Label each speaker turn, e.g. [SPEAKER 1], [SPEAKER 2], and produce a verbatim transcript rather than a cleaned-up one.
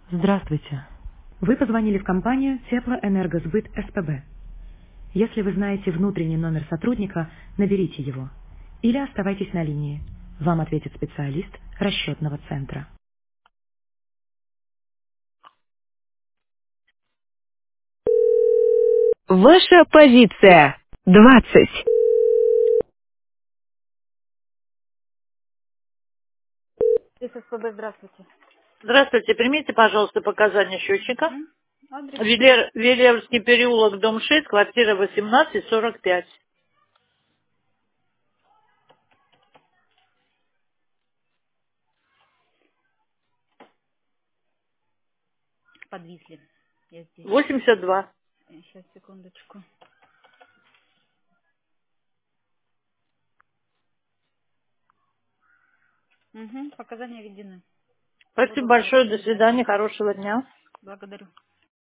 [SPEAKER 1] Здравствуйте. Вы позвонили в компанию Теплоэнергосбыт СПБ. Если вы знаете внутренний номер сотрудника, наберите его. Или оставайтесь на линии. Вам ответит специалист расчетного центра.
[SPEAKER 2] Ваша позиция. Двадцать.
[SPEAKER 3] ССПБ, здравствуйте.
[SPEAKER 4] Здравствуйте, примите, пожалуйста, показания счетчика.
[SPEAKER 3] Мгм. Адрес
[SPEAKER 4] Велер- Велерский переулок, дом шесть, квартира восемнадцать, сорок пять.
[SPEAKER 3] подвисли. Я здесь.
[SPEAKER 4] восемьдесят два.
[SPEAKER 3] Сейчас, секундочку. Угу, показания введены.
[SPEAKER 4] Спасибо
[SPEAKER 3] Буду
[SPEAKER 4] большое, до
[SPEAKER 3] подтверждать.
[SPEAKER 4] свидания, хорошего дня.
[SPEAKER 3] Благодарю.